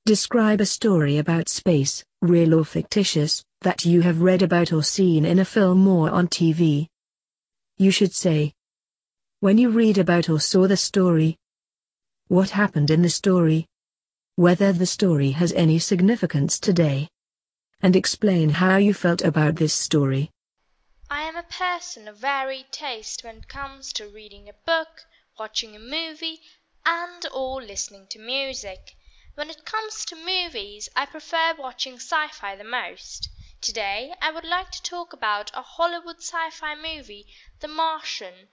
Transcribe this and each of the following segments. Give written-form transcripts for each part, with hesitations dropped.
Describe a story about space, real or fictitious, that you have read about or seen in a film or on TV. You should say, when you read about or saw the story, what happened in the story, whether the story has any significance today, and explain how you felt about this story. I am a person of varied taste when it comes to reading a book, watching a movie, and/or listening to music. When it comes to movies, I prefer watching sci-fi the most. Today, I would like to talk about a Hollywood sci-fi movie, The Martian,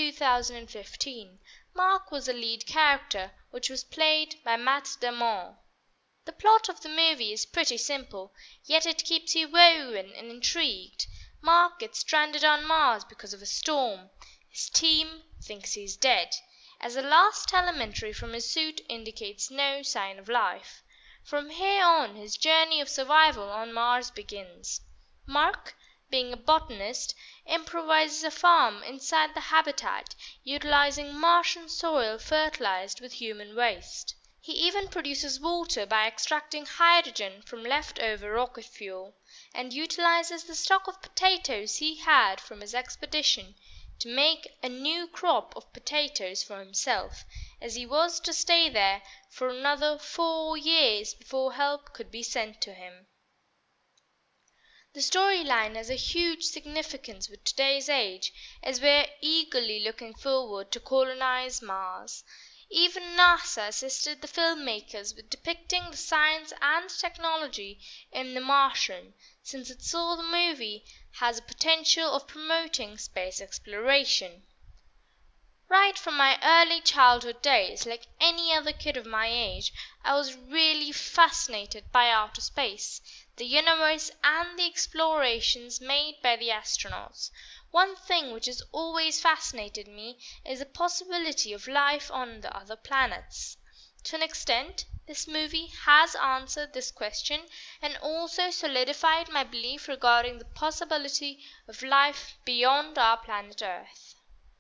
2015. Mark was the lead character, which was played by Matt Damon. The plot of the movie is pretty simple, yet it keeps you woven and intrigued. Mark gets stranded on Mars because of a storm. His team thinks he is dead, as the last telemetry from his suit indicates no sign of life. From here on his journey of survival on Mars begins. Mark, being a botanist, improvises a farm inside the habitat, utilizing Martian soil fertilized with human waste. He even produces water by extracting hydrogen from leftover rocket fuel, and utilizes the stock of potatoes he had from his expedition to make a new crop of potatoes for himself, as he was to stay there for another 4 years before help could be sent to him. The story line has a huge significance with today's age, as we are eagerly looking forward to colonize Mars. Even NASA assisted the filmmakers with depicting the science and technology in The Martian, since it saw the movie has a potential of promoting space exploration. Right from my early childhood days, like any other kid of my age, I was really fascinated by outer space, the universe, and the explorations made by the astronauts. One thing which has always fascinated me is the possibility of life on the other planets. To an extent, this movie has answered this question and also solidified my belief regarding the possibility of life beyond our planet Earth.